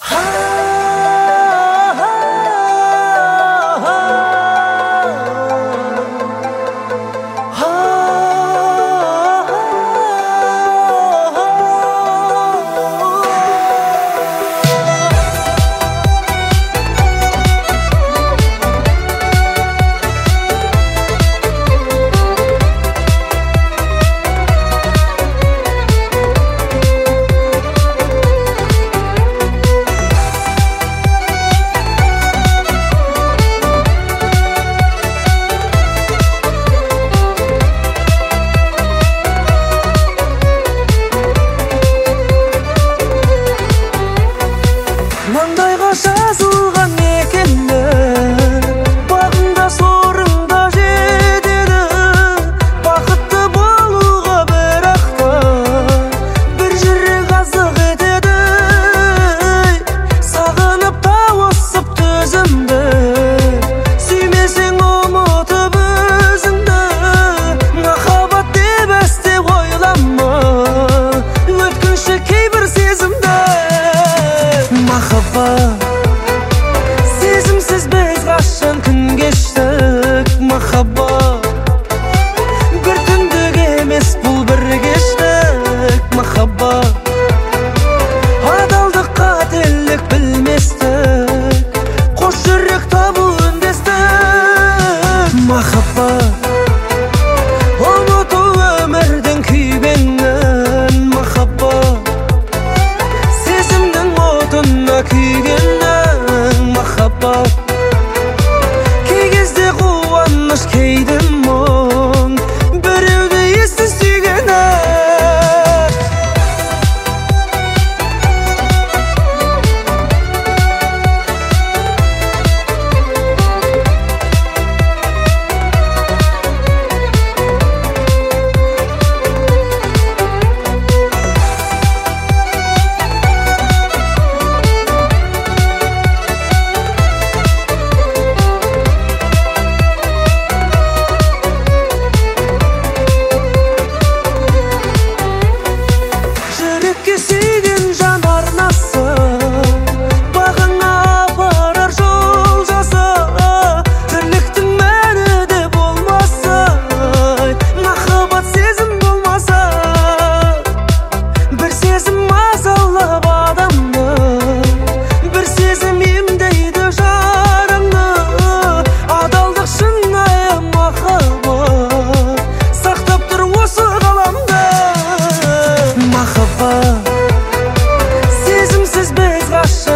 Маңдайға жазылған мекені, бағында сорыңда жетеді. Бақытты болуға бірақ та бір жүрек азық етеді. Сағынып тауысып төзімді, сүймесең ұмытып өзіңді. Махаббат деп әсте ойлама, өткінші кейбір сезімді. Сезімсіз біз қашан күн кештік. Махаббат бір түндік емес, бұл бір кештік. Махаббат адалдық қателік білместік, қос жүрек табу үндестік. Махаббат ұмыту өмірдің күйбеңін. Махаббат сезімнің отына күйгеннің. Махаббат кей кезде қуаныш, кейде мұң, біреуді ессіз сүйгені. Сүйген жан арнасы, бағыңа апарар жол жаса. Тірліктің мәні де болмаса, махаббат сезім болмаса. Бір сезім мазалап адамды, бір сезім емдейді жараңды. Адалдық шынайы махаббат сақтап тұр осы ғаламда. Махаббат сезімсіз біз қашан